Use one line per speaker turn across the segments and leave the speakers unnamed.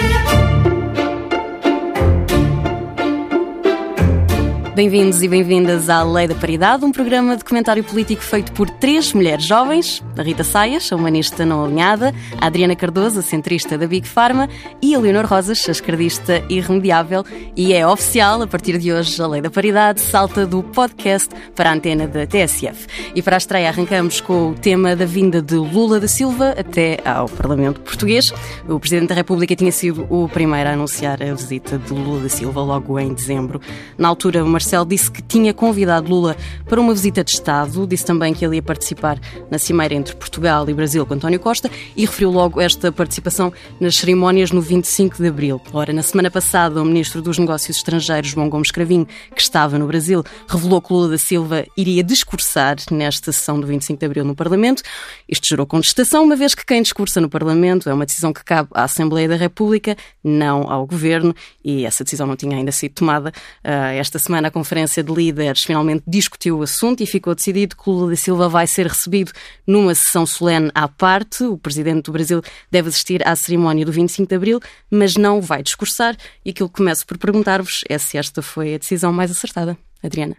Bem-vindos e bem-vindas à Lei da Paridade, um programa de comentário político feito por 3 mulheres jovens: a Rita Saias, a humanista não alinhada, a Adriana Cardoso, a centrista da Big Pharma, e a Leonor Rosas, a esquerdista irremediável. E é oficial, a partir de hoje, a Lei da Paridade salta do podcast para a antena da TSF. E para a estreia arrancamos com o tema da vinda de Lula da Silva até ao Parlamento Português. O Presidente da República tinha sido o primeiro a anunciar a visita de Lula da Silva logo em dezembro. Na altura, o Marcelo disse que tinha convidado Lula para uma visita de Estado, disse também que ele ia participar na cimeira entre Portugal e Brasil com António Costa e referiu logo esta participação nas cerimónias no 25 de abril. Ora, na semana passada, o Ministro dos Negócios Estrangeiros, João Gomes Cravinho, que estava no Brasil, revelou que Lula da Silva iria discursar nesta sessão do 25 de abril no Parlamento. Isto gerou contestação, uma vez que quem discursa no Parlamento é uma decisão que cabe à Assembleia da República, não ao Governo, e essa decisão não tinha ainda sido tomada. Esta semana, a Conferência de Líderes finalmente discutiu o assunto e ficou decidido que Lula da Silva vai ser recebido numa sessão solene à parte. O Presidente do Brasil deve assistir à cerimónia do 25 de abril, mas não vai discursar. E aquilo que começo por perguntar-vos é se esta foi a decisão mais acertada. Adriana?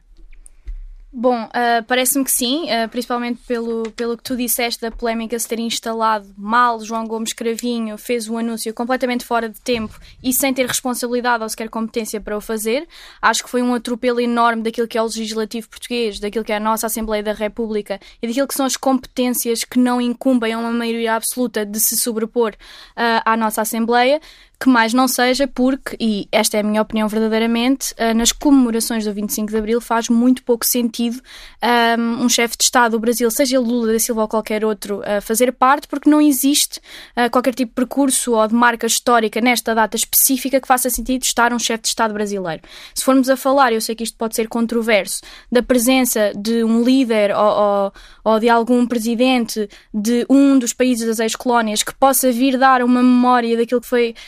Bom, parece-me que sim, principalmente pelo que tu disseste da polémica se ter instalado mal. João Gomes Cravinho fez um anúncio completamente fora de tempo e sem ter responsabilidade ou sequer competência para o fazer. Acho que foi um atropelo enorme daquilo que é o legislativo português, daquilo que é a nossa Assembleia da República e daquilo que são as competências que não incumbem a uma maioria absoluta de se sobrepor à nossa Assembleia. Que mais não seja porque, e esta é a minha opinião verdadeiramente, nas comemorações do 25 de Abril faz muito pouco sentido um chefe de Estado do Brasil, seja ele Lula da Silva ou qualquer outro, fazer parte, porque não existe qualquer tipo de percurso ou de marca histórica nesta data específica que faça sentido estar um chefe de Estado brasileiro. Se formos a falar, eu sei que isto pode ser controverso, da presença de um líder ou de algum presidente de um dos países das ex-colónias que possa vir dar uma memória daquilo que foi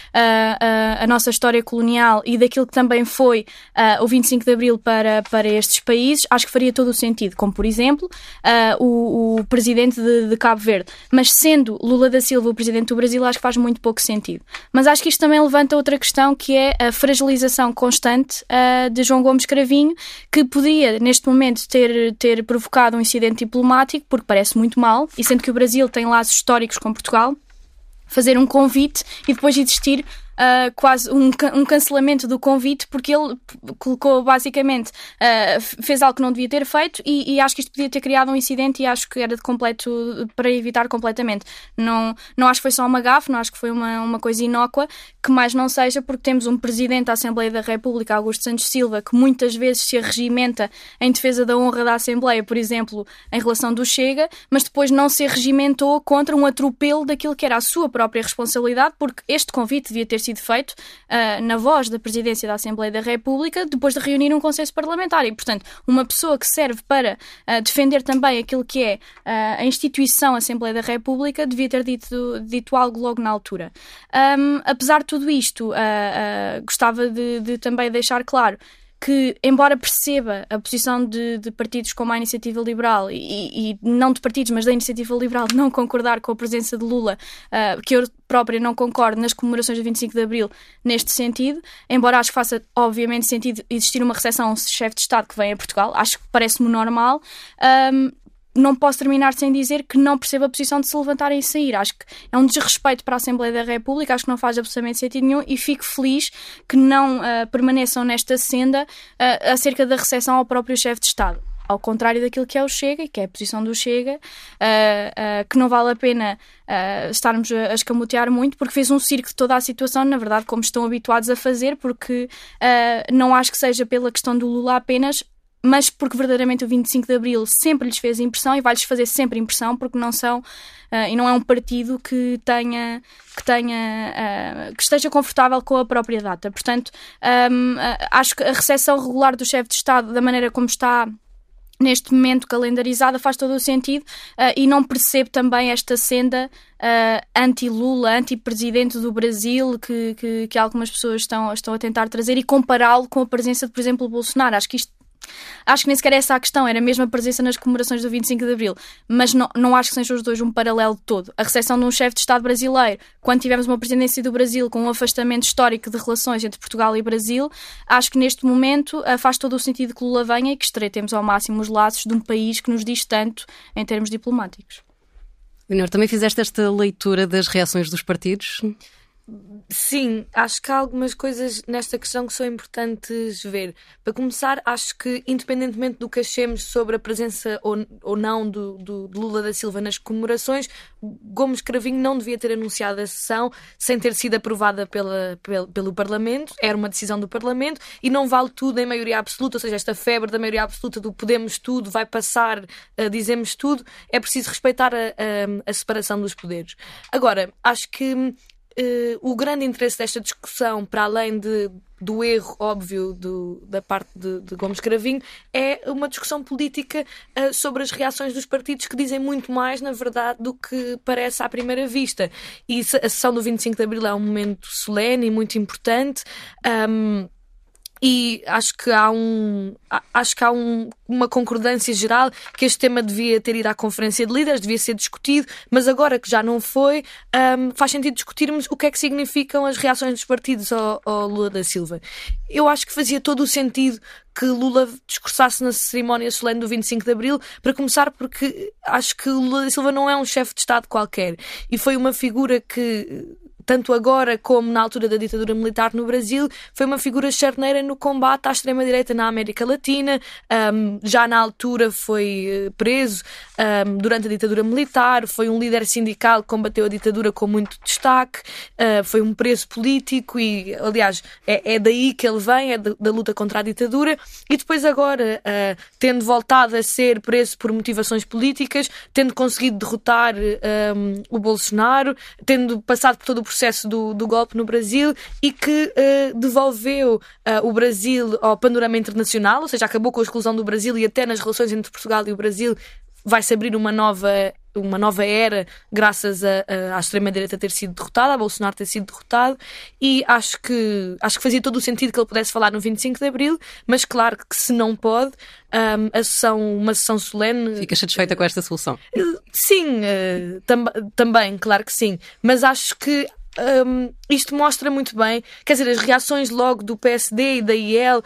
a nossa história colonial e daquilo que também foi o 25 de Abril para estes países, acho que faria todo o sentido, como por exemplo o presidente de Cabo Verde. Mas sendo Lula da Silva o presidente do Brasil, acho que faz muito pouco sentido. Mas acho que isto também levanta outra questão, que é a fragilização constante de João Gomes Cravinho, que podia neste momento ter provocado um incidente diplomático, porque parece muito mal, e sendo que o Brasil tem laços históricos com Portugal, fazer um convite e depois existir quase um cancelamento do convite, porque ele colocou basicamente, fez algo que não devia ter feito e acho que isto podia ter criado um incidente e acho que era de completo para evitar completamente. Não acho que foi só uma gafe, não acho que foi uma coisa inócua, que mais não seja porque temos um Presidente da Assembleia da República, Augusto Santos Silva, que muitas vezes se arregimenta em defesa da honra da Assembleia, por exemplo, em relação do Chega, mas depois não se arregimentou contra um atropelo daquilo que era a sua própria responsabilidade, porque este convite devia ter sido feito na voz da Presidência da Assembleia da República depois de reunir um consenso parlamentar e, portanto, uma pessoa que serve para defender também aquilo que é a instituição Assembleia da República devia ter dito algo logo na altura. Apesar de tudo isto, gostava de também deixar claro que, embora perceba a posição de partidos como a Iniciativa Liberal e não de partidos, mas da Iniciativa Liberal, de não concordar com a presença de Lula, que eu própria não concordo nas comemorações do 25 de Abril neste sentido, embora acho que faça obviamente sentido existir uma recepção a um chefe de Estado que vem a Portugal, acho que parece-me normal, não posso terminar sem dizer que não percebo a posição de se levantarem e sair. Acho que é um desrespeito para a Assembleia da República, acho que não faz absolutamente sentido nenhum e fico feliz que não permaneçam nesta senda acerca da recepção ao próprio chefe de Estado. Ao contrário daquilo que é o Chega e que é a posição do Chega, que não vale a pena estarmos a escamotear muito, porque fez um circo de toda a situação, na verdade, como estão habituados a fazer, porque não acho que seja pela questão do Lula apenas, mas porque verdadeiramente o 25 de Abril sempre lhes fez impressão e vai-lhes fazer sempre impressão, porque não são e não é um partido que esteja confortável com a própria data. Portanto, acho que a recepção regular do chefe de Estado, da maneira como está neste momento calendarizada, faz todo o sentido e não percebo também esta senda anti-Lula, anti-presidente do Brasil que algumas pessoas estão a tentar trazer e compará-lo com a presença de, por exemplo, Bolsonaro. Acho que isto Acho que nem sequer essa a questão, era mesmo a presença nas comemorações do 25 de Abril, mas não acho que sejam os dois um paralelo todo. A recepção de um chefe de Estado brasileiro, quando tivemos uma presidência do Brasil com um afastamento histórico de relações entre Portugal e Brasil, acho que neste momento faz todo o sentido que Lula venha e que estreitemos ao máximo os laços de um país que nos diz tanto em termos diplomáticos.
Leonor, também fizeste esta leitura das reações dos partidos?
Sim, acho que há algumas coisas nesta questão que são importantes ver. Para começar, acho que independentemente do que achemos sobre a presença ou não de Lula da Silva nas comemorações, Gomes Cravinho não devia ter anunciado a sessão sem ter sido aprovada pelo Parlamento. Era uma decisão do Parlamento e não vale tudo em maioria absoluta, ou seja, esta febre da maioria absoluta do podemos tudo, vai passar, dizemos tudo. É preciso respeitar a separação dos poderes. Agora, acho que o grande interesse desta discussão, para além do erro óbvio da parte de Gomes Cravinho, é uma discussão política sobre as reações dos partidos, que dizem muito mais, na verdade, do que parece à primeira vista. E a sessão do 25 de Abril é um momento solene e muito importante. E acho que há uma concordância geral que este tema devia ter ido à Conferência de Líderes, devia ser discutido, mas agora que já não foi, faz sentido discutirmos o que é que significam as reações dos partidos ao Lula da Silva. Eu acho que fazia todo o sentido que Lula discursasse na cerimónia solene do 25 de Abril, para começar porque acho que Lula da Silva não é um chefe de Estado qualquer e foi uma figura que, tanto agora como na altura da ditadura militar no Brasil, foi uma figura charneira no combate à extrema-direita na América Latina. Já na altura foi preso durante a ditadura militar, foi um líder sindical que combateu a ditadura com muito destaque, foi um preso político e, aliás, é daí que ele vem, é da luta contra a ditadura, e depois agora, tendo voltado a ser preso por motivações políticas, tendo conseguido derrotar o Bolsonaro, tendo passado por todo o processo do golpe no Brasil e que devolveu o Brasil ao panorama internacional, ou seja, acabou com a exclusão do Brasil e até nas relações entre Portugal e o Brasil vai-se abrir uma nova era graças à extrema-direita ter sido derrotada, a Bolsonaro ter sido derrotado, e acho que fazia todo o sentido que ele pudesse falar no 25 de Abril, mas claro que se não pode, uma sessão solene...
Ficas satisfeita com esta solução?
Sim, também, claro que sim, mas acho que isto mostra muito bem, quer dizer, as reações logo do PSD e da IEL,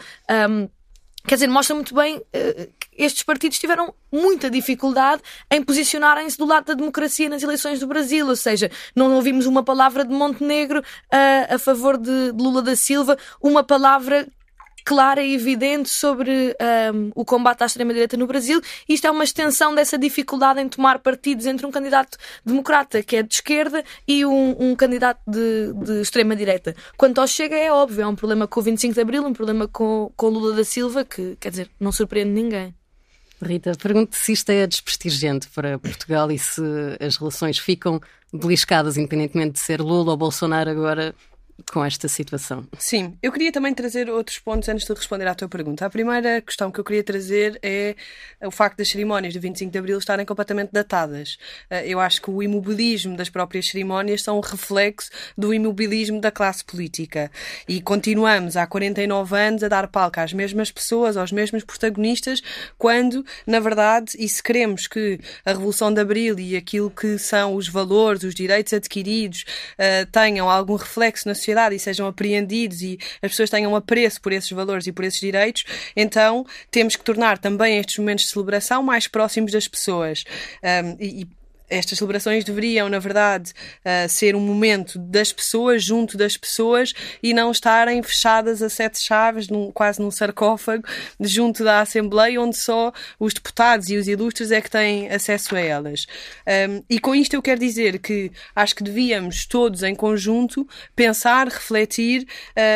quer dizer, mostra muito bem que estes partidos tiveram muita dificuldade em posicionarem-se do lado da democracia nas eleições do Brasil, ou seja, não ouvimos uma palavra de Montenegro a favor de Lula da Silva, uma palavra clara e evidente sobre o combate à extrema-direita no Brasil. Isto é uma extensão dessa dificuldade em tomar partidos entre um candidato democrata, que é de esquerda, e um candidato de extrema-direita. Quanto ao Chega, é óbvio, é um problema com o 25 de Abril, um problema com Lula da Silva, que, quer dizer, não surpreende ninguém.
Rita, pergunto se isto é desprestigiante para Portugal e se as relações ficam beliscadas, independentemente de ser Lula ou Bolsonaro agora, com esta situação.
Sim, eu queria também trazer outros pontos antes de responder à tua pergunta. A primeira questão que eu queria trazer é o facto das cerimónias do 25 de Abril estarem completamente datadas. Eu acho que o imobilismo das próprias cerimónias são um reflexo do imobilismo da classe política. E continuamos há 49 anos a dar palco às mesmas pessoas, aos mesmos protagonistas, quando, na verdade, e se queremos que a Revolução de Abril e aquilo que são os valores, os direitos adquiridos, tenham algum reflexo na sociedade e sejam apreendidos e as pessoas tenham apreço por esses valores e por esses direitos, então temos que tornar também estes momentos de celebração mais próximos das pessoas. E estas celebrações deveriam, na verdade, ser um momento das pessoas, junto das pessoas, e não estarem fechadas a 7 chaves, quase num sarcófago, junto da Assembleia, onde só os deputados e os ilustres é que têm acesso a elas. E com isto eu quero dizer que acho que devíamos todos, em conjunto, pensar, refletir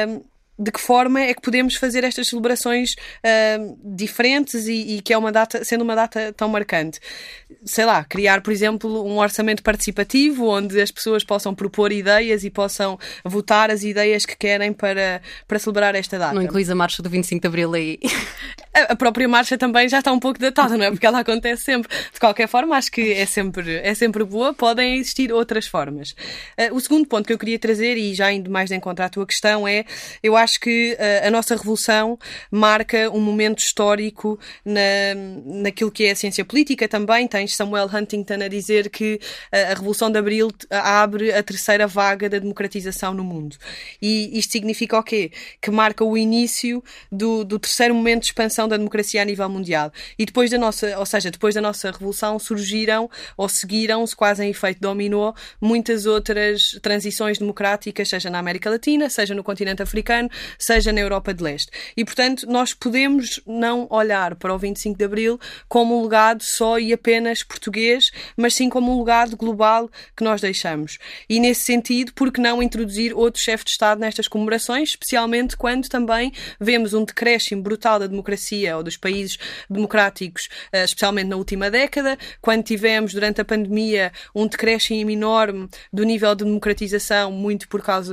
de que forma é que podemos fazer estas celebrações diferentes e que é uma data, sendo uma data tão marcante. Sei lá, criar, por exemplo, um orçamento participativo onde as pessoas possam propor ideias e possam votar as ideias que querem para celebrar esta data.
Não incluís a marcha do 25 de Abril aí?
A própria marcha também já está um pouco datada, não é? Porque ela acontece sempre. De qualquer forma, acho que é sempre boa. Podem existir outras formas. O segundo ponto que eu queria trazer, e já indo mais de encontro à tua questão, eu acho que a nossa revolução marca um momento histórico naquilo que é a ciência política também. Tens Samuel Huntington a dizer que a Revolução de Abril abre a terceira vaga da democratização no mundo. E isto significa o quê? Que marca o início do terceiro momento de expansão da democracia a nível mundial. E depois da nossa revolução surgiram ou seguiram-se quase em efeito dominó muitas outras transições democráticas, seja na América Latina, seja no continente africano, seja na Europa de Leste. E, portanto, nós podemos não olhar para o 25 de Abril como um legado só e apenas português, mas sim como um legado global que nós deixamos. E, nesse sentido, por que não introduzir outro chefe de Estado nestas comemorações, especialmente quando também vemos um decréscimo brutal da democracia ou dos países democráticos, especialmente na última década, quando tivemos durante a pandemia um decréscimo enorme do nível de democratização, muito por causa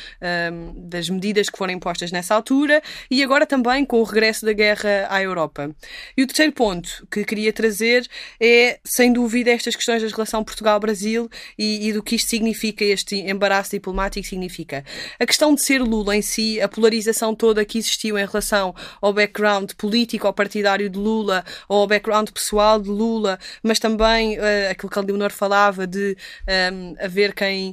das medidas que foram impostas nessa altura, e agora também com o regresso da guerra à Europa. E o terceiro ponto que queria trazer é, sem dúvida, estas questões da relação Portugal-Brasil e do que isto significa, este embaraço diplomático significa. A questão de ser Lula em si, a polarização toda que existiu em relação ao background político ou partidário de Lula, ou ao background pessoal de Lula, mas também aquilo que a Leonor falava de haver quem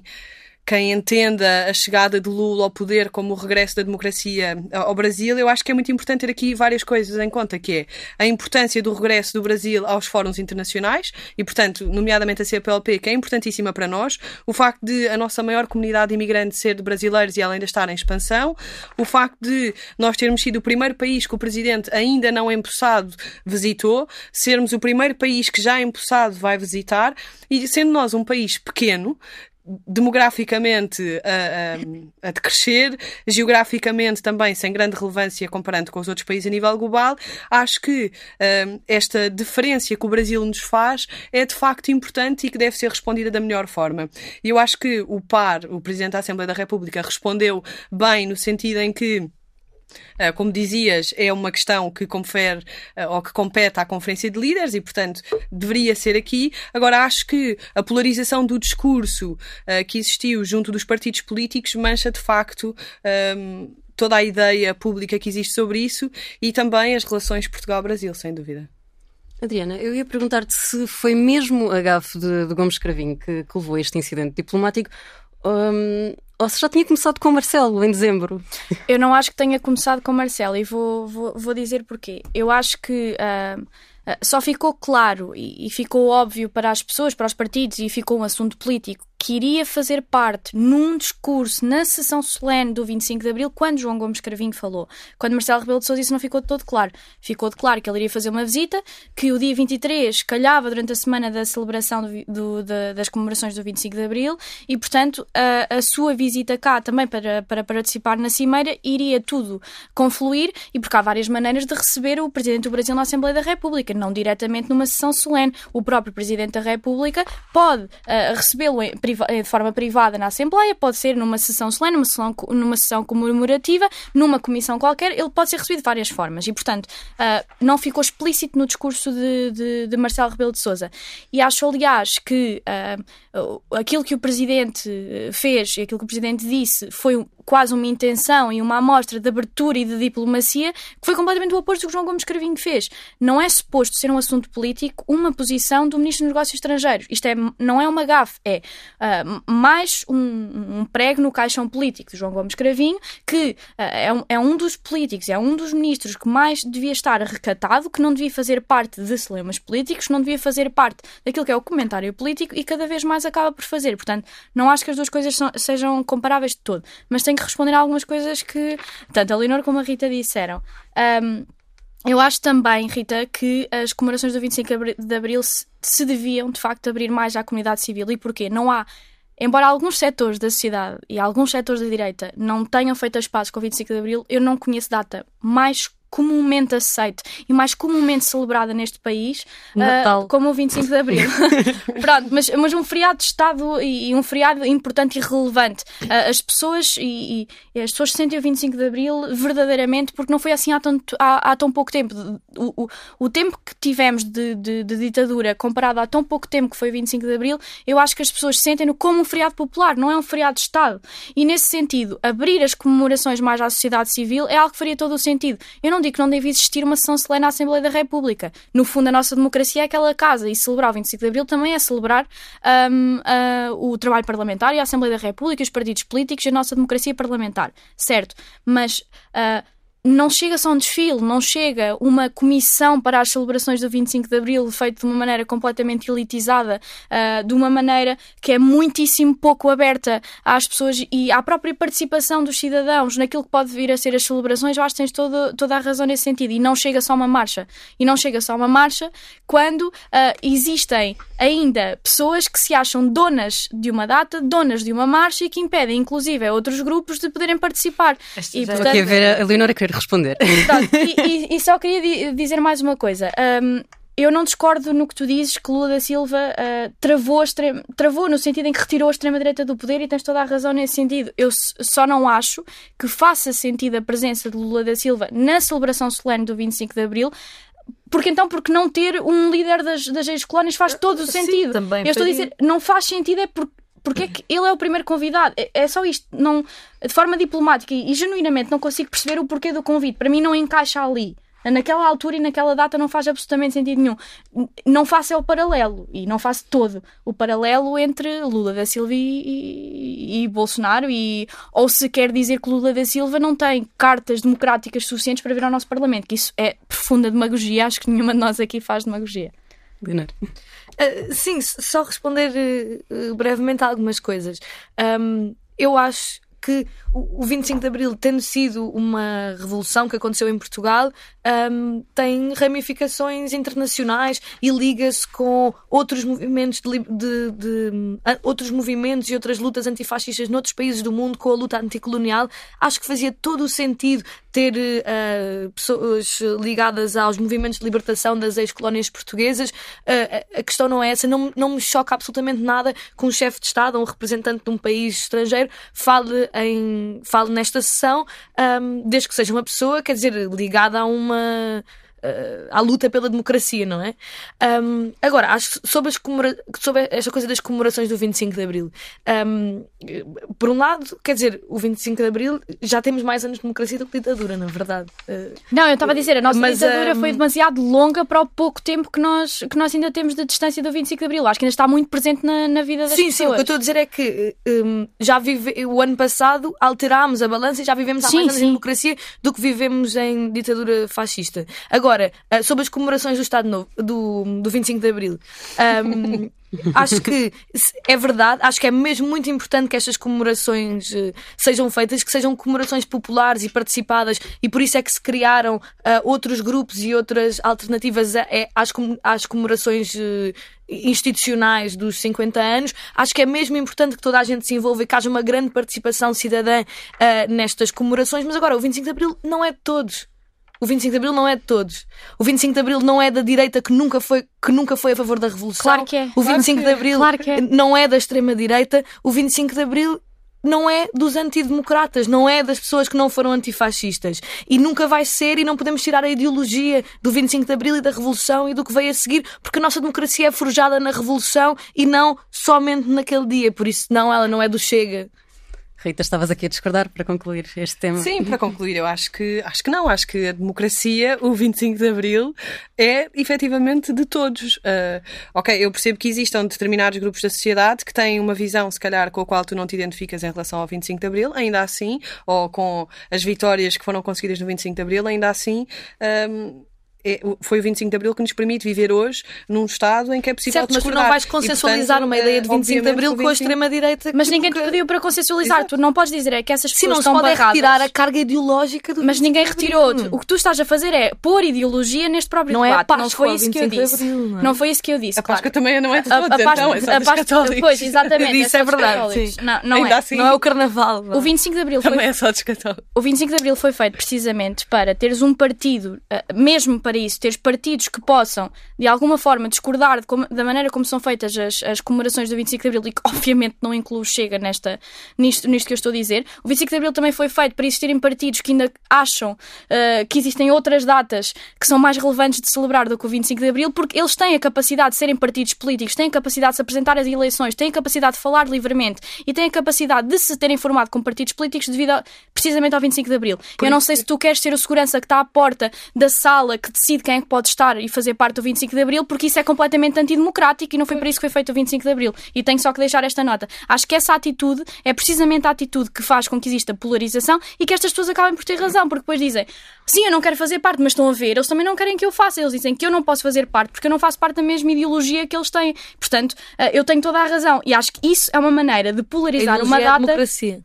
entenda a chegada de Lula ao poder como o regresso da democracia ao Brasil. Eu acho que é muito importante ter aqui várias coisas em conta, que é a importância do regresso do Brasil aos fóruns internacionais e, portanto, nomeadamente a CPLP, que é importantíssima para nós, o facto de a nossa maior comunidade imigrante ser de brasileiros e ela ainda estar em expansão, o facto de nós termos sido o primeiro país que o Presidente ainda não empossado visitou, sermos o primeiro país que já empossado vai visitar, e sendo nós um país pequeno, demograficamente a decrescer, geograficamente também sem grande relevância comparando com os outros países a nível global, acho que esta deferência que o Brasil nos faz é de facto importante e que deve ser respondida da melhor forma. E eu acho que o Presidente da Assembleia da República, respondeu bem no sentido em que, como dizias, é uma questão que confere ou que compete à Conferência de Líderes e, portanto, deveria ser aqui. Agora, acho que a polarização do discurso que existiu junto dos partidos políticos mancha, de facto, toda a ideia pública que existe sobre isso e também as relações Portugal-Brasil, sem dúvida.
Adriana, eu ia perguntar-te se foi mesmo a gafe de Gomes Cravinho que levou a este incidente diplomático ou se já tinha começado com o Marcelo em dezembro.
Eu não acho que tenha começado com o Marcelo e vou dizer porquê. Eu acho que só ficou claro e ficou óbvio para as pessoas, para os partidos, e ficou um assunto político que iria fazer parte num discurso na sessão solene do 25 de Abril, quando João Gomes Cravinho falou. Quando Marcelo Rebelo de Sousa, isso não ficou de todo claro. Ficou de claro que ele iria fazer uma visita, que o dia 23 calhava durante a semana da celebração das comemorações do 25 de Abril e, portanto, a sua visita cá também para participar na Cimeira iria tudo confluir, e porque há várias maneiras de receber o Presidente do Brasil na Assembleia da República, não diretamente numa sessão solene. O próprio Presidente da República pode recebê-lo de forma privada na Assembleia, pode ser numa sessão solene, numa sessão comemorativa, numa comissão qualquer, ele pode ser recebido de várias formas e, portanto, não ficou explícito no discurso de Marcelo Rebelo de Sousa. E acho, aliás, que aquilo que o Presidente fez e aquilo que o Presidente disse foi quase uma intenção e uma amostra de abertura e de diplomacia que foi completamente o oposto do que João Gomes Cravinho fez. Não é suposto ser um assunto político uma posição do Ministro dos Negócios Estrangeiros. Isto não é uma gafe, é mais um prego no caixão político de João Gomes Cravinho, que é um dos políticos, é um dos ministros que mais devia estar recatado, que não devia fazer parte de celemas políticos, não devia fazer parte daquilo que é o comentário político e cada vez mais acaba por fazer. Portanto, não acho que as duas coisas sejam comparáveis de todo, mas tenho que responder a algumas coisas que tanto a Leonor como a Rita disseram. Eu acho também, Rita, que as comemorações do 25 de Abril se deviam, de facto, abrir mais à comunidade civil. E porquê? Não há, embora alguns setores da sociedade e alguns setores da direita não tenham feito as pazes com o 25 de Abril, eu não conheço data mais comumente aceite e mais comumente celebrada neste país, como o 25 de Abril. Pronto, mas um feriado de Estado e um feriado importante e relevante. As pessoas as pessoas sentem o 25 de Abril verdadeiramente porque não foi assim há tão pouco tempo. O tempo que tivemos de ditadura comparado há tão pouco tempo que foi o 25 de Abril, eu acho que as pessoas sentem-no como um feriado popular, não é um feriado de Estado. E nesse sentido, abrir as comemorações mais à sociedade civil é algo que faria todo o sentido. Eu não digo que não deve existir uma sessão solene à Assembleia da República. No fundo, a nossa democracia é aquela casa, e celebrar o 25 de Abril também é celebrar o trabalho parlamentar e a Assembleia da República, os partidos políticos e a nossa democracia parlamentar. Certo, mas não chega só um desfile, não chega uma comissão para as celebrações do 25 de Abril feito de uma maneira completamente elitizada, de uma maneira que é muitíssimo pouco aberta às pessoas e à própria participação dos cidadãos naquilo que pode vir a ser as celebrações. Eu acho que tens toda a razão nesse sentido. E não chega só uma marcha. E não chega só uma marcha quando existem ainda pessoas que se acham donas de uma data, donas de uma marcha e que impedem, inclusive, a outros grupos de poderem participar.
E, portanto, estou aqui a ver a Leonora querer responder.
Pronto, e só queria dizer mais uma coisa. Eu não discordo no que tu dizes que Lula da Silva travou no sentido em que retirou a extrema-direita do poder, e tens toda a razão nesse sentido. Eu só não acho que faça sentido a presença de Lula da Silva na celebração solene do 25 de Abril. Porque não ter um líder das ex-colónias faz todo o sentido.
Sim, também
eu estou a dizer, não faz sentido porque é que ele é o primeiro convidado. É só isto. Não, de forma diplomática e genuinamente não consigo perceber o porquê do convite. Para mim não encaixa ali. Naquela altura e naquela data não faz absolutamente sentido nenhum. Não faço o paralelo, e não faço todo o paralelo entre Lula da Silva e Bolsonaro, ou se quer dizer que Lula da Silva não tem cartas democráticas suficientes para vir ao nosso Parlamento, que isso é profunda demagogia. Acho que nenhuma de nós aqui faz demagogia.
Leonor.
Sim, só responder brevemente a algumas coisas. Eu acho que o 25 de Abril, tendo sido uma revolução que aconteceu em Portugal, tem ramificações internacionais e liga-se com outros movimentos outros movimentos e outras lutas antifascistas noutros países do mundo, com a luta anticolonial. Acho que fazia todo o sentido ter pessoas ligadas aos movimentos de libertação das ex-colónias portuguesas. A questão não é essa. Não me choca absolutamente nada que um chefe de Estado ou um representante de um país estrangeiro fale nesta sessão, desde que seja uma pessoa, quer dizer, ligada à luta pela democracia, não é? Agora, acho que sobre esta coisa das comemorações do 25 de Abril, por um lado, quer dizer, o 25 de Abril já temos mais anos de democracia do que ditadura, na verdade.
Não, eu estava a dizer, a nossa ditadura foi demasiado longa para o pouco tempo que nós ainda temos de distância do 25 de Abril. Acho que ainda está muito presente na vida das pessoas.
Sim, o que eu estou a dizer é que o ano passado alterámos a balança e já vivemos há mais anos de democracia do que vivemos em ditadura fascista. Agora, sobre as comemorações do Estado Novo, do 25 de Abril, acho que é verdade, acho que é mesmo muito importante que estas comemorações sejam feitas, que sejam comemorações populares e participadas, e por isso é que se criaram outros grupos e outras alternativas às comemorações institucionais dos 50 anos. Acho que é mesmo importante que toda a gente se envolva e que haja uma grande participação cidadã nestas comemorações, mas agora o 25 de Abril não é de todos. O 25 de Abril não é de todos. O 25 de Abril não é da direita que nunca foi a favor da Revolução.
Claro que é.
O 25 de Abril não é da extrema-direita. O 25 de Abril não é dos antidemocratas, não é das pessoas que não foram antifascistas. E nunca vai ser, e não podemos tirar a ideologia do 25 de Abril e da Revolução e do que veio a seguir, porque a nossa democracia é forjada na Revolução e não somente naquele dia. Por isso, não, ela não é do Chega.
Rita, estavas aqui a discordar para concluir este tema.
Sim, para concluir, eu acho que não. Acho que a democracia, o 25 de Abril, é efetivamente de todos. Ok, eu percebo que existam determinados grupos da sociedade que têm uma visão, se calhar, com a qual tu não te identificas em relação ao 25 de Abril, ainda assim, ou com as vitórias que foram conseguidas no 25 de Abril, ainda assim, foi o 25 de Abril que nos permite viver hoje num Estado em que é possível
certo, mas tu
discordar.
não vais consensualizar uma ideia de 25 de Abril com a extrema-direita.
Mas ninguém te pediu para consensualizar.
Exato.
Tu não podes dizer que essas pessoas
não
estão
podem
barradas.
retirar a carga ideológica do
Mas ninguém
25 de
retirou.
Abril.
O que tu estás a fazer é pôr ideologia neste próprio
Não é
debate.
a
Não
Páscoa,
foi isso que eu
25 de
disse.
Abril,
Não foi isso que eu disse.
A Páscoa
claro.
também não é de todos, então é só dos católicos.
Pois, exatamente.
Isso é
só dos
verdade,
católicos.
sim.
Não
Ainda
é.
assim,
Não é o Carnaval.
O 25 de Abril
também é só dos católicos.
O 25 de Abril foi feito precisamente para teres um partido, mesmo para isso, teres partidos que possam, de alguma forma, discordar da maneira como são feitas as comemorações do 25 de Abril e que, obviamente, não inclui o Chega nisto que eu estou a dizer. O 25 de Abril também foi feito para existirem partidos que ainda acham que existem outras datas que são mais relevantes de celebrar do que o 25 de Abril, porque eles têm a capacidade de serem partidos políticos, têm a capacidade de se apresentar às eleições, têm a capacidade de falar livremente e têm a capacidade de se terem formado como partidos políticos devido precisamente ao 25 de Abril. Eu não sei se tu queres ser o segurança que está à porta da sala que decide quem é que pode estar e fazer parte do 25 de Abril, porque isso é completamente antidemocrático e não foi para isso que foi feito o 25 de Abril. E tenho só que deixar esta nota. Acho que essa atitude é precisamente a atitude que faz com que exista polarização e que estas pessoas acabem por ter razão, porque depois dizem, sim, eu não quero fazer parte, mas estão a ver, eles também não querem que eu faça. Eles dizem que eu não posso fazer parte porque eu não faço parte da mesma ideologia que eles têm. Portanto, eu tenho toda a razão. E acho que isso é uma maneira de polarizar uma data.
Democracia.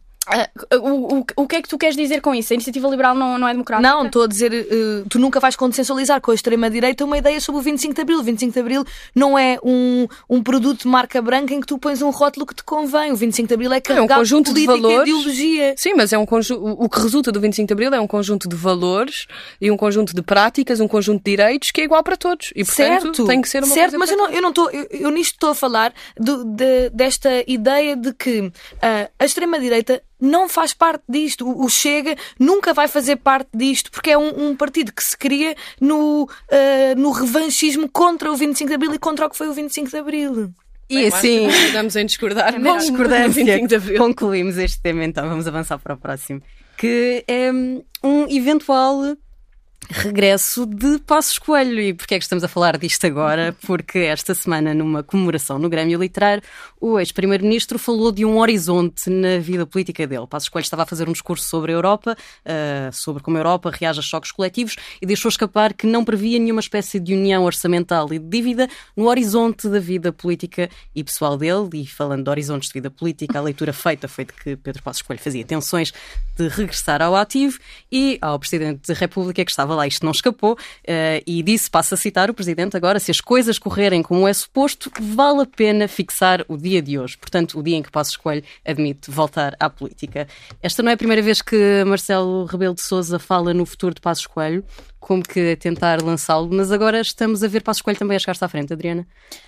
O que é que tu queres dizer com isso? A iniciativa liberal não é democrática?
Não, estou a dizer, tu nunca vais consensualizar com a extrema-direita uma ideia sobre o 25 de Abril. O 25 de Abril não é um produto de marca branca em que tu pões um rótulo que te convém. O 25 de Abril é carregado
um conjunto
de política
de valores.
e ideologia.
Sim, mas é um conjunto. O que resulta do 25 de Abril é um conjunto de valores e um conjunto de práticas, um conjunto de direitos que é igual para todos. E, portanto,
certo,
tem que ser uma
certo,
coisa.
Mas eu nisto estou a falar desta ideia de que a extrema-direita não faz parte disto. O Chega nunca vai fazer parte disto, porque é um partido que se cria no revanchismo contra o 25 de Abril e contra o que foi o 25 de Abril.
E assim,
Estamos em discordar.
com discordância, concluímos este tema, então vamos avançar para o próximo, que é um eventual regresso de Passos Coelho. E porquê é que estamos a falar disto agora? Porque esta semana, numa comemoração no Grêmio Literário, o ex-primeiro-ministro falou de um horizonte na vida política dele. Passos Coelho estava a fazer um discurso sobre a Europa, sobre como a Europa reage a choques coletivos, e deixou escapar que não previa nenhuma espécie de união orçamental e de dívida no horizonte da vida política e pessoal dele. E falando de horizontes de vida política, a leitura feita foi de que Pedro Passos Coelho fazia tensões de regressar ao ativo, e ao Presidente da República, que estava lá, isto não escapou, e disse, passo a citar o Presidente agora, se as coisas correrem como é suposto, vale a pena fixar o dia de hoje. Portanto, o dia em que Passos Coelho admite voltar à política. Esta não é a primeira vez que Marcelo Rebelo de Sousa fala no futuro de Passos Coelho, como que a tentar lançá-lo, mas agora estamos a ver Passos Coelho também a chegar-se à frente, Adriana.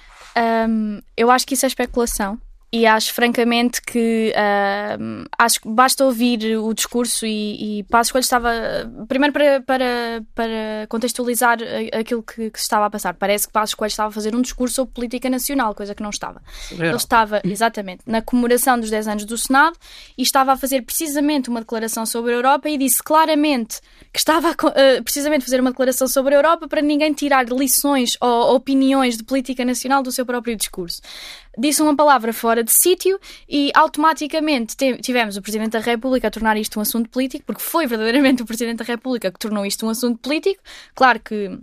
Eu acho que isso é especulação. E acho, francamente, que acho que basta ouvir o discurso e Passos Coelho estava... Primeiro, para contextualizar aquilo que se estava a passar. Parece que Passos Coelho estava a fazer um discurso sobre política nacional, coisa que não estava. Ele estava, exatamente, na comemoração dos 10 anos do Senado e estava a fazer precisamente uma declaração sobre a Europa e disse claramente que estava precisamente a fazer uma declaração sobre a Europa para ninguém tirar lições ou opiniões de política nacional do seu próprio discurso. Disse uma palavra fora de sítio e automaticamente tivemos o Presidente da República a tornar isto um assunto político, porque foi verdadeiramente o Presidente da República que tornou isto um assunto político. Claro que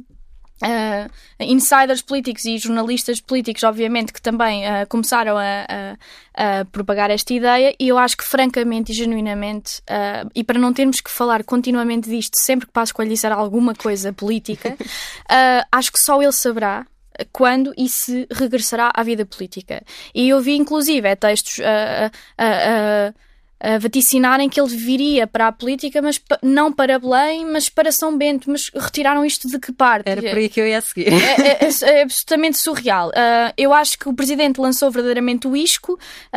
insiders políticos e jornalistas políticos, obviamente, que também começaram a propagar esta ideia, e eu acho que, francamente e genuinamente, e para não termos que falar continuamente disto sempre que Passos Coelho disser alguma coisa política, acho que só ele saberá quando e se regressará à vida política. E eu vi, inclusive, textos a vaticinarem que ele viria para a política, mas não para Belém, mas para São Bento. Mas retiraram isto de que parte?
Era por aí que eu ia seguir.
É absolutamente surreal. Eu acho que o Presidente lançou verdadeiramente o isco,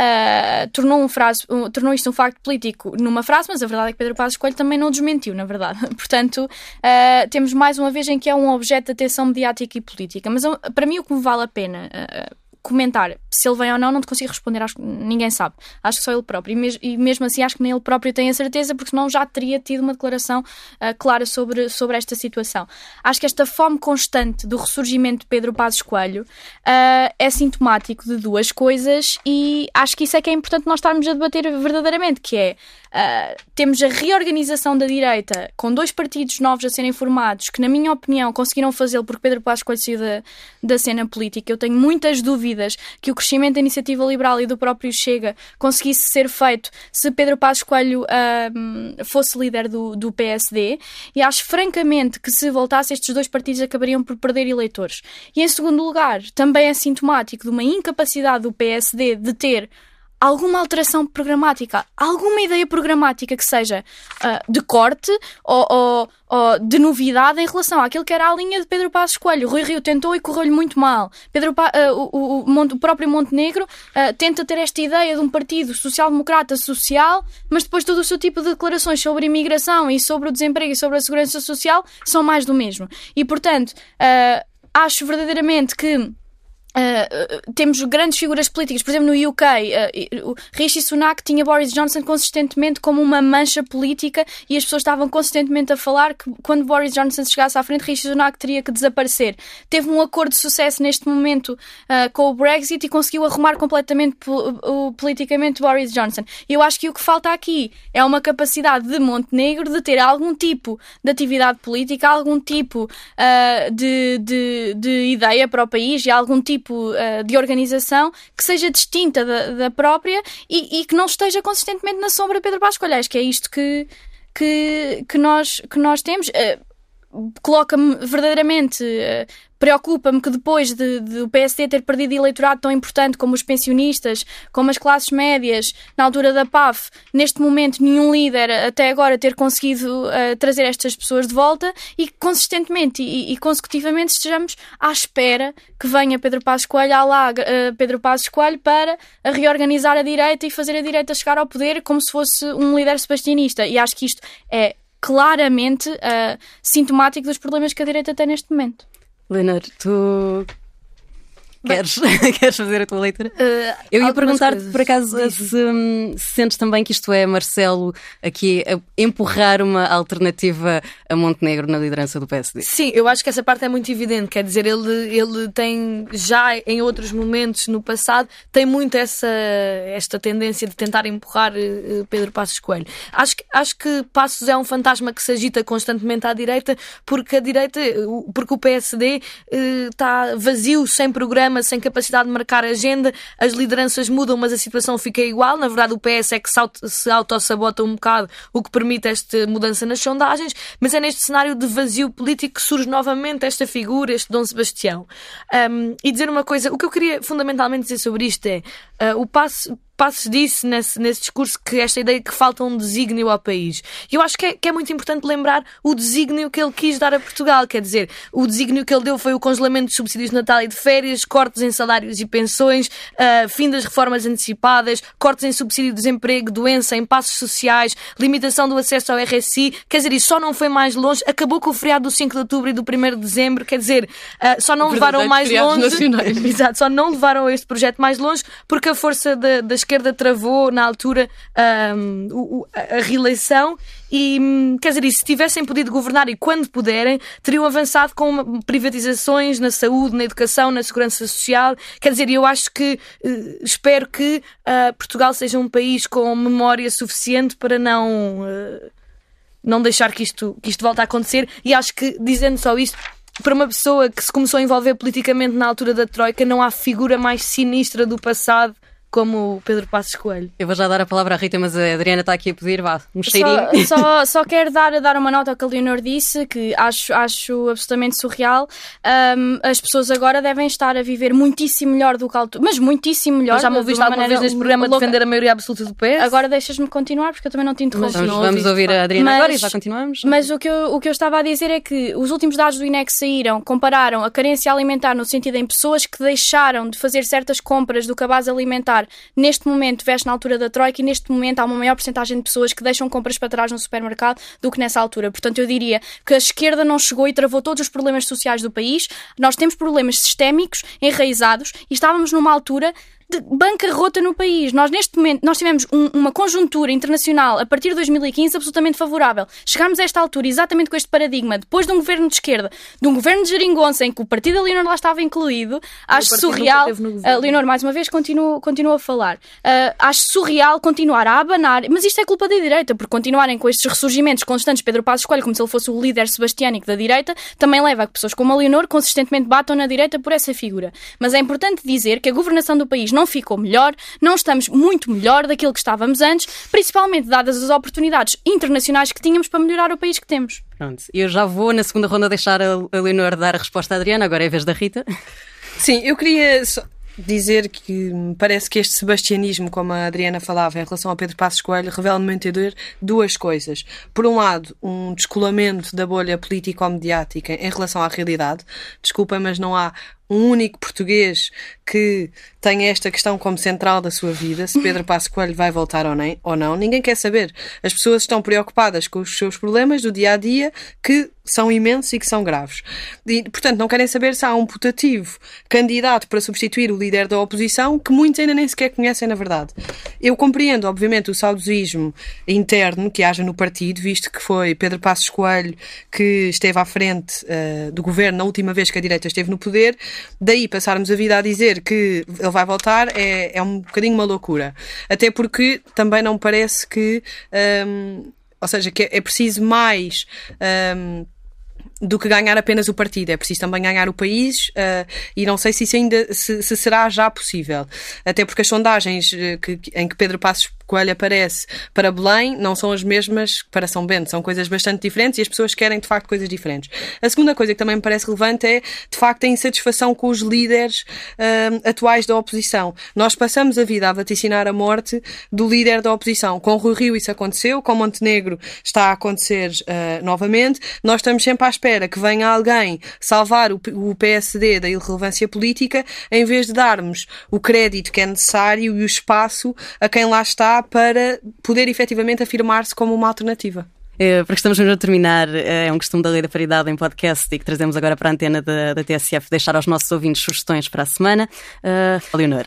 tornou isto um facto político numa frase, mas a verdade é que Pedro Passos Coelho também não desmentiu, na verdade. Portanto, temos mais uma vez em que é um objeto de atenção mediática e política. Mas para mim o que me vale a pena comentar. Se ele vem ou não te consigo responder, acho que ninguém sabe. Acho que só ele próprio. E mesmo assim, acho que nem ele próprio tem a certeza, porque senão já teria tido uma declaração clara sobre esta situação. Acho que esta fome constante do ressurgimento de Pedro Passos Coelho é sintomático de duas coisas, e acho que isso é que é importante nós estarmos a debater verdadeiramente, que é temos a reorganização da direita com 2 partidos novos a serem formados, que na minha opinião conseguiram fazê-lo porque Pedro Passos Coelho saiu da cena política. Eu tenho muitas dúvidas que o crescimento da Iniciativa Liberal e do próprio Chega conseguisse ser feito se Pedro Passos Coelho fosse líder do PSD, e acho francamente que se voltasse estes 2 partidos acabariam por perder eleitores. E em segundo lugar, também é sintomático de uma incapacidade do PSD de ter alguma alteração programática, alguma ideia programática que seja de corte ou de novidade em relação àquilo que era a linha de Pedro Passos Coelho. Rui Rio tentou e correu-lhe muito mal. O próprio Montenegro tenta ter esta ideia de um partido social-democrata social, mas depois todo o seu tipo de declarações sobre imigração e sobre o desemprego e sobre a segurança social são mais do mesmo. E, portanto, acho verdadeiramente que temos grandes figuras políticas, por exemplo no UK, Rishi Sunak tinha Boris Johnson consistentemente como uma mancha política, e as pessoas estavam consistentemente a falar que quando Boris Johnson chegasse à frente, Rishi Sunak teria que desaparecer. Teve um acordo de sucesso neste momento com o Brexit e conseguiu arrumar completamente politicamente Boris Johnson. E eu acho que o que falta aqui é uma capacidade de Montenegro de ter algum tipo de atividade política, algum tipo de ideia para o país e algum tipo de organização que seja distinta da própria e que não esteja consistentemente na sombra de Pedro Passos Coelho. Acho que é isto que nós temos. Coloca-me verdadeiramente, preocupa-me que depois do PSD ter perdido eleitorado tão importante como os pensionistas, como as classes médias, na altura da PAF, neste momento nenhum líder até agora ter conseguido trazer estas pessoas de volta, e consistentemente e consecutivamente estejamos à espera que venha Pedro Passos Coelho, Pedro Passos Coelho, para reorganizar a direita e fazer a direita chegar ao poder como se fosse um líder sebastianista. E acho que isto é claramente sintomático dos problemas que a direita tem neste momento.
Leonor, tu queres fazer a tua leitura? Eu ia perguntar-te, por acaso, se sentes também que isto é Marcelo aqui a empurrar uma alternativa a Montenegro na liderança do PSD.
Sim, eu acho que essa parte é muito evidente. Quer dizer, ele tem, já em outros momentos no passado, tem muito esta tendência de tentar empurrar Pedro Passos Coelho. Acho que Passos é um fantasma que se agita constantemente à direita, porque o PSD está vazio, sem programa, sem capacidade de marcar a agenda. As lideranças mudam, mas a situação fica igual. Na verdade, o PS é que se autossabota um bocado, o que permite esta mudança nas sondagens, mas é neste cenário de vazio político que surge novamente esta figura, este Dom Sebastião. E dizer uma coisa, o que eu queria fundamentalmente dizer sobre isto é, o Passos disse nesse discurso que esta ideia que falta um desígnio ao país. E eu acho que é muito importante lembrar o desígnio que ele quis dar a Portugal. Quer dizer, o desígnio que ele deu foi o congelamento dos subsídios de Natal e de férias, cortes em salários e pensões, fim das reformas antecipadas, cortes em subsídio de desemprego, doença, em passos sociais, limitação do acesso ao RSI. Quer dizer, isso só não foi mais longe. Acabou com o feriado do 5 de outubro e do 1º de dezembro. Quer dizer, só não levaram mais longe. Exato, só não levaram este projeto mais longe porque a força da esquerda travou na altura a reeleição e, quer dizer, e se tivessem podido governar e quando puderem, teriam avançado com privatizações na saúde, na educação, na segurança social. Quer dizer, eu acho que espero que Portugal seja um país com memória suficiente para não deixar que isto volte a acontecer, e acho que, dizendo só isto, para uma pessoa que se começou a envolver politicamente na altura da Troika, não há figura mais sinistra do passado como o Pedro Passos Coelho. Eu
vou já dar a palavra à Rita, mas a Adriana está aqui a pedir, um cheirinho.
Só quero dar uma nota ao que a Leonor disse, que acho absolutamente surreal. As pessoas agora devem estar a viver muitíssimo melhor do que a altura, mas muitíssimo melhor.
Já me ouviste alguma vez neste programa defender a maioria absoluta do PS?
Agora deixas-me continuar, porque eu também não te interrompo.
Vamos ouvir a Adriana agora e já continuamos.
Mas o que eu estava a dizer é que os últimos dados do INE que saíram compararam a carência alimentar no sentido em pessoas que deixaram de fazer certas compras do cabaz alimentar alimentar neste momento veste na altura da Troika e neste momento há uma maior porcentagem de pessoas que deixam compras para trás no supermercado do que nessa altura. Portanto, eu diria que a esquerda não chegou e travou todos os problemas sociais do país. Nós temos problemas sistémicos, enraizados, e estávamos numa altura de bancarrota no país. Nós, neste momento, nós tivemos uma conjuntura internacional a partir de 2015 absolutamente favorável. Chegámos a esta altura exatamente com este paradigma, depois de um governo de esquerda, de um governo de geringonça em que o partido da Leonor lá estava incluído. Acho surreal. Leonor, mais uma vez, continua a falar. Acho surreal continuar a abanar, mas isto é culpa da direita, porque continuarem com estes ressurgimentos constantes de Pedro Passos Coelho, como se ele fosse o líder sebastiânico da direita, também leva a que pessoas como a Leonor consistentemente batam na direita por essa figura. Mas é importante dizer que a governação do país não ficou melhor, não estamos muito melhor daquilo que estávamos antes, principalmente dadas as oportunidades internacionais que tínhamos para melhorar o país que temos.
Pronto, eu já vou na segunda ronda deixar a Leonor dar a resposta à Adriana, agora é a vez da Rita.
Sim, eu queria só dizer que me parece que este sebastianismo, como a Adriana falava, em relação a Pedro Passos Coelho, revela-me entender duas coisas. Por um lado, um descolamento da bolha político-mediática em relação à realidade. Desculpem, mas não há um único português que tenha esta questão como central da sua vida, se Pedro Passos Coelho vai voltar ou não. Ninguém quer saber. As pessoas estão preocupadas com os seus problemas do dia-a-dia, que são imensos e que são graves. E, portanto, não querem saber se há um putativo candidato para substituir o líder da oposição, que muitos ainda nem sequer conhecem, na verdade. Eu compreendo, obviamente, o saudosismo interno que haja no partido, visto que foi Pedro Passos Coelho que esteve à frente do governo na última vez que a direita esteve no poder. Daí passarmos a vida a dizer que ele vai voltar é um bocadinho uma loucura. Até porque também não me parece que... ou seja, que é preciso mais... do que ganhar apenas o partido. É preciso também ganhar o país e não sei se isso ainda se será já possível. Até porque as sondagens em que Pedro Passos Coelho aparece para Belém não são as mesmas que para São Bento. São coisas bastante diferentes e as pessoas querem, de facto, coisas diferentes. A segunda coisa que também me parece relevante é, de facto, a insatisfação com os líderes atuais da oposição. Nós passamos a vida a vaticinar a morte do líder da oposição. Com Rui Rio isso aconteceu, com Montenegro está a acontecer novamente. Nós estamos sempre à espera que venha alguém salvar o PSD da irrelevância política, em vez de darmos o crédito que é necessário e o espaço a quem lá está para poder efetivamente afirmar-se como uma alternativa.
Porque estamos mesmo a terminar, é um costume da Lei da Paridade em podcast e que trazemos agora para a antena da TSF, deixar aos nossos ouvintes sugestões para a semana. Leonor.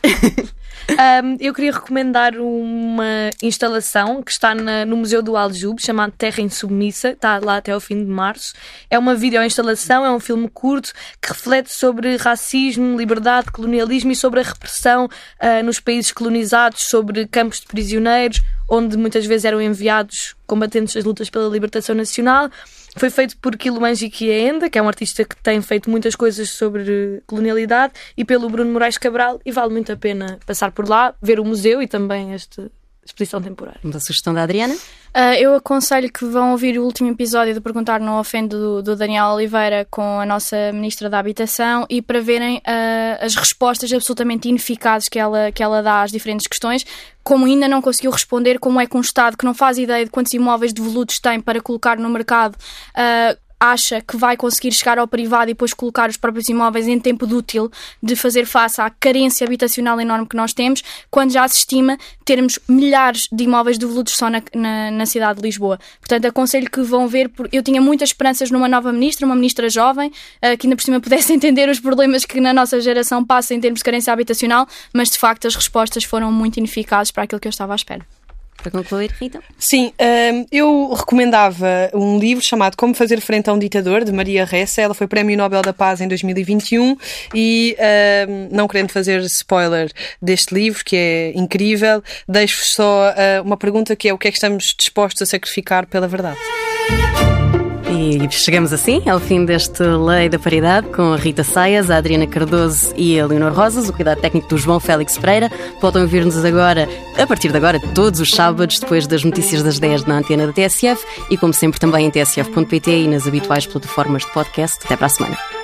Eu queria recomendar uma instalação que está no Museu do Aljube, chamada Terra Insubmissa, está lá até ao fim de março. É uma videoinstalação, é um filme curto que reflete sobre racismo, liberdade, colonialismo e sobre a repressão nos países colonizados, sobre campos de prisioneiros, onde muitas vezes eram enviados combatentes das lutas pela libertação nacional. Foi feito por Quilumanji Kienda, que é um artista que tem feito muitas coisas sobre colonialidade, e pelo Bruno Moraes Cabral, e vale muito a pena passar por lá, ver o museu e também esta exposição temporária.
Uma sugestão da Adriana?
Eu aconselho que vão ouvir o último episódio do Perguntar Não Ofende do Daniel Oliveira com a nossa Ministra da Habitação e para verem as respostas absolutamente ineficazes que ela dá às diferentes questões, como ainda não conseguiu responder como é que um Estado que não faz ideia de quantos imóveis devolutos tem para colocar no mercado acha que vai conseguir chegar ao privado e depois colocar os próprios imóveis em tempo útil de fazer face à carência habitacional enorme que nós temos, quando já se estima termos milhares de imóveis devolutos só na cidade de Lisboa. Portanto, aconselho que vão ver, eu tinha muitas esperanças numa nova ministra, uma ministra jovem, que ainda por cima pudesse entender os problemas que na nossa geração passa em termos de carência habitacional, mas de facto as respostas foram muito ineficazes para aquilo que eu estava à espera.
Para concluir, Rita?
Sim, eu recomendava um livro chamado Como Fazer Frente a um Ditador, de Maria Ressa. Ela foi Prémio Nobel da Paz em 2021 e, não querendo fazer spoiler deste livro, que é incrível, deixo-vos só uma pergunta, que é: o que é que estamos dispostos a sacrificar pela verdade?
E chegamos assim ao fim deste Lei da Paridade com a Rita Saias, a Adriana Cardoso e a Leonor Rosas, o cuidado técnico do João Félix Pereira. Podem ouvir-nos agora, a partir de agora, todos os sábados, depois das notícias das 10 na antena da TSF e, como sempre, também em tsf.pt e nas habituais plataformas de podcast. Até para a semana.